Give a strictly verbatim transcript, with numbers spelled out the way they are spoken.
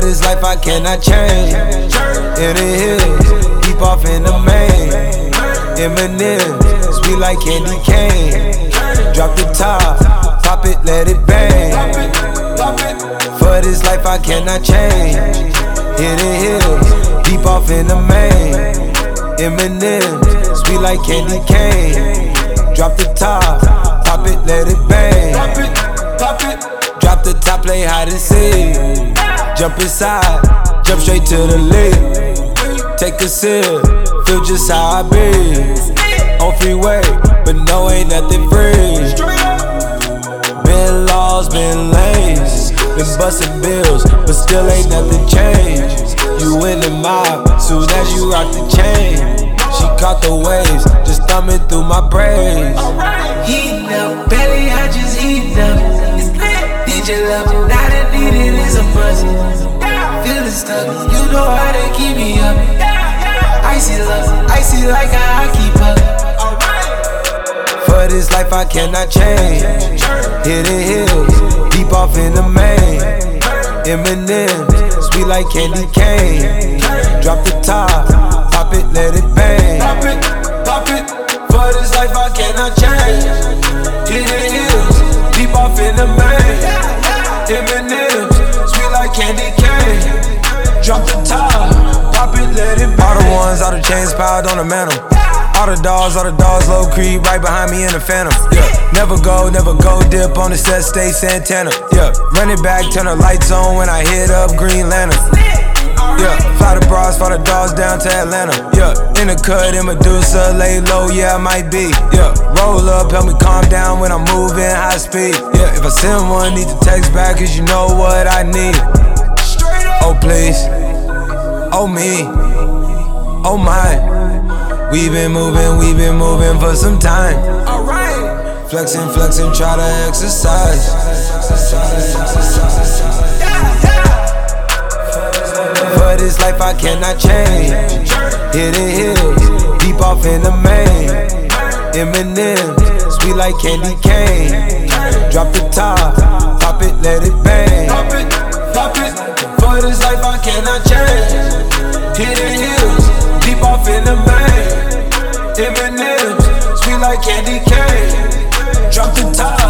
this life I cannot change. In the hills, deep off in the main. Eminem, sweet like candy cane. Drop the top, pop it, let it bang. For this life I cannot change. In the hills, deep off in the main. Eminem, sweet like candy cane. Drop the top, pop it, let it bang. Drop the top, play hide and seek. Jump inside, jump straight to the lake. Take a sip, feel just how I be. On freeway, but no, ain't nothing free. Been laws, been lanes, been bustin' bills, but still ain't nothing changed. You in the mob, soon as you rock the chain. She caught the waves, just thumbing through my braids. Heatin' up, belly, I just heatin' up. Need your love, now that need it is a must. Feelin' stuck, you know how to keep me up. Icy love, icy like how I keep up. For this life I cannot change. Hidden hills, deep off in the main. Eminem, sweet like candy cane. Drop the top, pop it, let it bang. Pop it, pop it. For this life I cannot change. Hidden hills, deep off in the main. Eminem, sweet like candy cane. Drop the top, pop it, let it bang. All the ones, all the chains piled on the mantle. All the dogs, all the dogs, low creep, right behind me in the phantom. Yeah, never go, never go dip on the set, stay Santana. Yeah, run it back, turn the lights on when I hit up Green Lantern. Yeah, fly the bras, fly the dogs down to Atlanta. Yeah, in the cut, in Medusa, lay low, yeah, I might be. Yeah, roll up, help me calm down when I'm moving high speed. Yeah, if I send one, need to text back, cause you know what I need. Oh, please. Oh, me. Oh, my. We been moving, we been moving for some time. Alright. Flexing, flexing, try to exercise. For this life I cannot change. Hidden hills, deep off in the main. Eminem, sweet like candy cane. Drop the top, pop it, let it bang. Pop it, pop it. For this life I cannot change. Hidden hills, deep off in the main. Eminem, sweet like candy cane. Drop the top.